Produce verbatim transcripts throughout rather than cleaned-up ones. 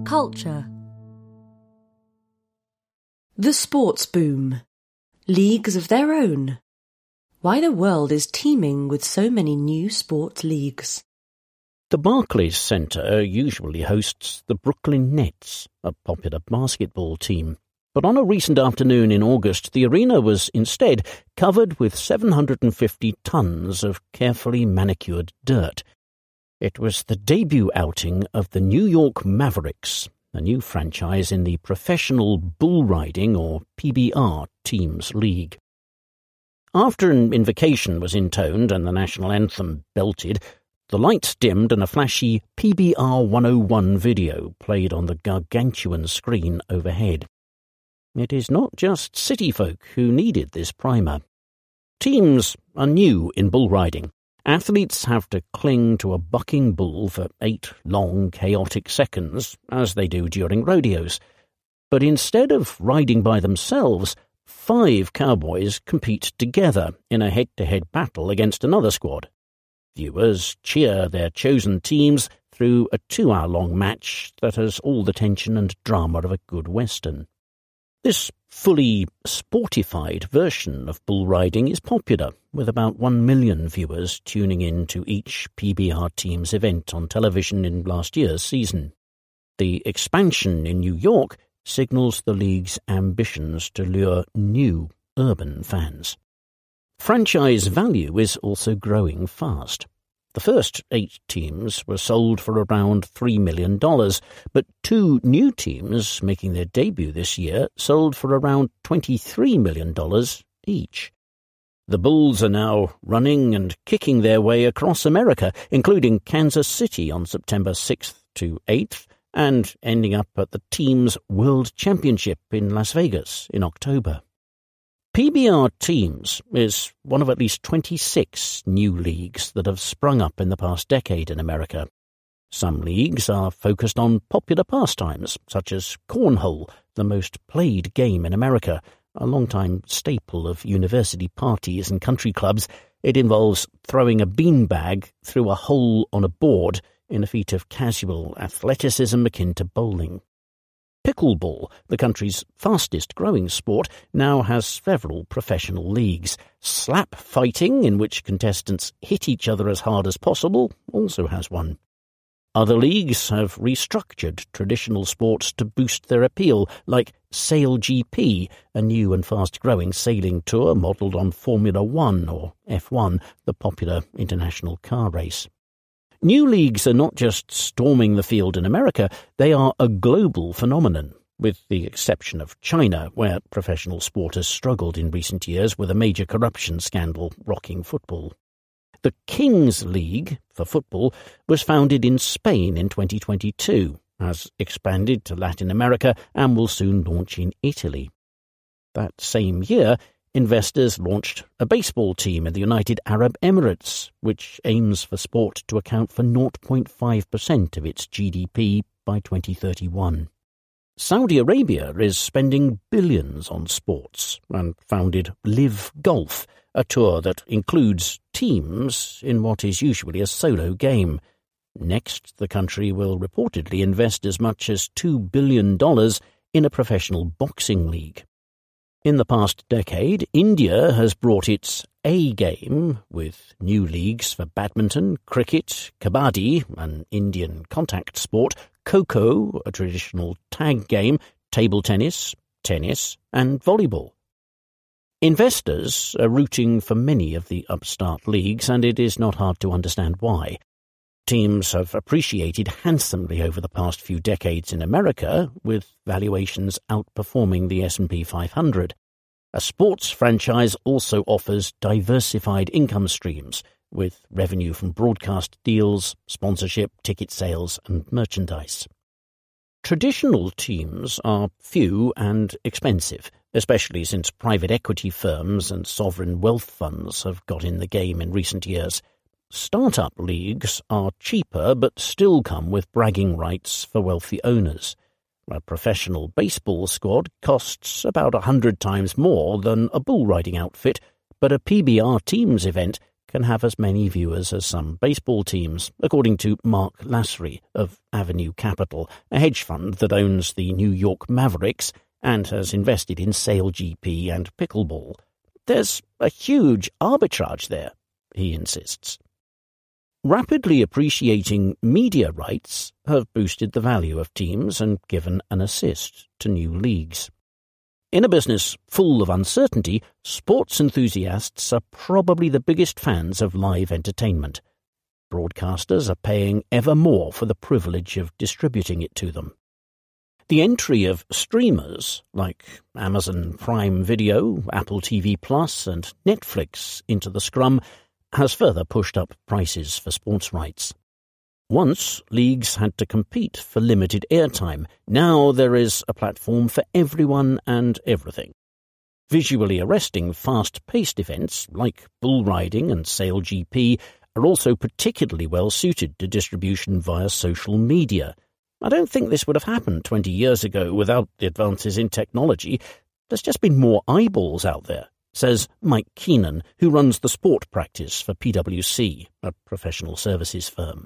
Culture. The sports boom. Leagues of their own. Why the world is teeming with so many new sports leagues. The Barclays Centre usually hosts the Brooklyn Nets, a popular basketball team. But on a recent afternoon in August, the arena was instead covered with seven hundred fifty tonnes of carefully manicured dirt. It was the debut outing of the New York Mavericks, a new franchise in the Professional Bull Riding, or P B R, Teams League. After an invocation was intoned and the national anthem belted, the lights dimmed and a flashy P B R one oh one video played on the gargantuan screen overhead. It is not just city folk who needed this primer. Teams are new in bull riding. Athletes have to cling to a bucking bull for eight long, chaotic seconds, as they do during rodeos. But instead of riding by themselves, five cowboys compete together in a head-to-head battle against another squad. Viewers cheer their chosen teams through a two-hour-long match that has all the tension and drama of a good western. This fully sportified version of bull riding is popular, with about one million viewers tuning in to each P B R Teams event on television in last year's season. The expansion in New York signals the league's ambitions to lure new urban fans. Franchise value is also growing fast. The first eight teams were sold for around three million dollars, but two new teams making their debut this year sold for around twenty-three million dollars each. The Bulls are now running and kicking their way across America, including Kansas City on September sixth to eighth, and ending up at the Teams World Championship in Las Vegas in October. P B R Teams is one of at least twenty-six new leagues that have sprung up in the past decade in America. Some leagues are focused on popular pastimes, such as cornhole, the most played game in America, a long-time staple of university parties and country clubs. It involves throwing a beanbag through a hole on a board in a feat of casual athleticism akin to bowling. Pickleball, the country's fastest-growing sport, now has several professional leagues. Slap fighting, in which contestants hit each other as hard as possible, also has one. Other leagues have restructured traditional sports to boost their appeal, like Sail G P, a new and fast-growing sailing tour modelled on Formula One, or F one, the popular international car race. New leagues are not just storming the field in America, they are a global phenomenon, with the exception of China, where professional sport has struggled in recent years with a major corruption scandal rocking football. The Kings League, for football, was founded in Spain in twenty twenty-two, has expanded to Latin America, and will soon launch in Italy. That same year, investors launched a baseball team in the United Arab Emirates, which aims for sport to account for zero point five percent of its G D P by twenty thirty-one. Saudi Arabia is spending billions on sports and founded Live Golf, a tour that includes teams in what is usually a solo game. Next, the country will reportedly invest as much as two billion dollars in a professional boxing league. In the past decade, India has brought its A game, with new leagues for badminton, cricket, kabaddi, an Indian contact sport, kho-kho, a traditional tag game, table tennis, tennis, and volleyball. Investors are rooting for many of the upstart leagues, and it is not hard to understand why. Teams have appreciated handsomely over the past few decades in America, with valuations outperforming the S and P five hundred. A sports franchise also offers diversified income streams, with revenue from broadcast deals, sponsorship, ticket sales, and merchandise. Traditional teams are few and expensive, especially since private equity firms and sovereign wealth funds have got in the game in recent years. Startup leagues are cheaper but still come with bragging rights for wealthy owners. A professional baseball squad costs about a hundred times more than a bull riding outfit, but a P B R Teams event can have as many viewers as some baseball teams, according to Mark Lassery of Avenue Capital, a hedge fund that owns the New York Mavericks and has invested in SailGP and pickleball. There's a huge arbitrage there, he insists. Rapidly appreciating media rights have boosted the value of teams and given an assist to new leagues. In a business full of uncertainty, sports enthusiasts are probably the biggest fans of live entertainment. Broadcasters are paying ever more for the privilege of distributing it to them. The entry of streamers like Amazon Prime Video, Apple T V Plus, and Netflix into the scrum has further pushed up prices for sports rights. Once, leagues had to compete for limited airtime. Now there is a platform for everyone and everything. Visually arresting, fast-paced events like bull riding and SailGP are also particularly well suited to distribution via social media. I don't think this would have happened twenty years ago without the advances in technology. There's just been more eyeballs out there, says Mike Keenan, who runs the sport practice for P W C, a professional services firm.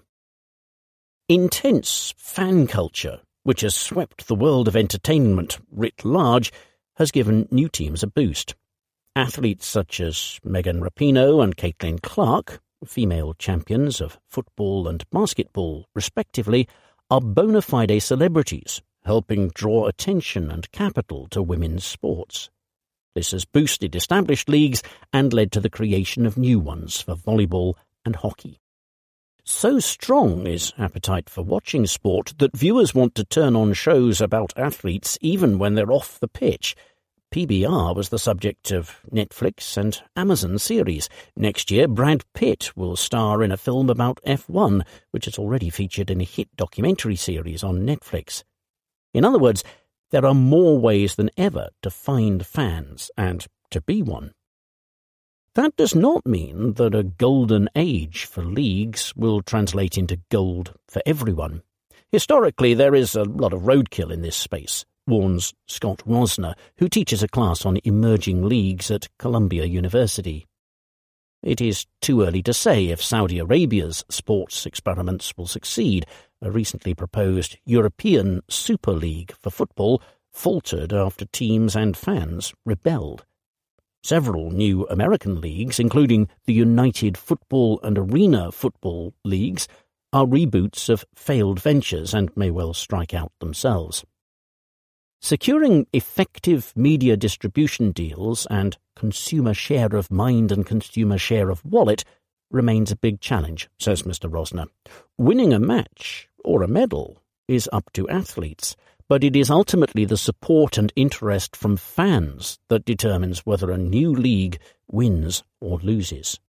Intense fan culture, which has swept the world of entertainment writ large, has given new teams a boost. Athletes such as Megan Rapinoe and Caitlin Clark, female champions of football and basketball respectively, are bona fide celebrities, helping draw attention and capital to women's sports. This has boosted established leagues and led to the creation of new ones for volleyball and hockey. So strong is appetite for watching sport that viewers want to turn on shows about athletes even when they're off the pitch. P B R was the subject of Netflix and Amazon series. Next year, Brad Pitt will star in a film about F one, which has already featured in a hit documentary series on Netflix. In other words, there are more ways than ever to find fans and to be one. That does not mean that a golden age for leagues will translate into gold for everyone. Historically, there is a lot of roadkill in this space, warns Scott Rosner, who teaches a class on emerging leagues at Columbia University. It is too early to say if Saudi Arabia's sports experiments will succeed. A recently proposed European Super League for football faltered after teams and fans rebelled. Several new American leagues, including the United Football and Arena Football Leagues, are reboots of failed ventures and may well strike out themselves. Securing effective media distribution deals and consumer share of mind and consumer share of wallet remains a big challenge, says Mister Rosner. Winning a match or a medal is up to athletes, but it is ultimately the support and interest from fans that determines whether a new league wins or loses.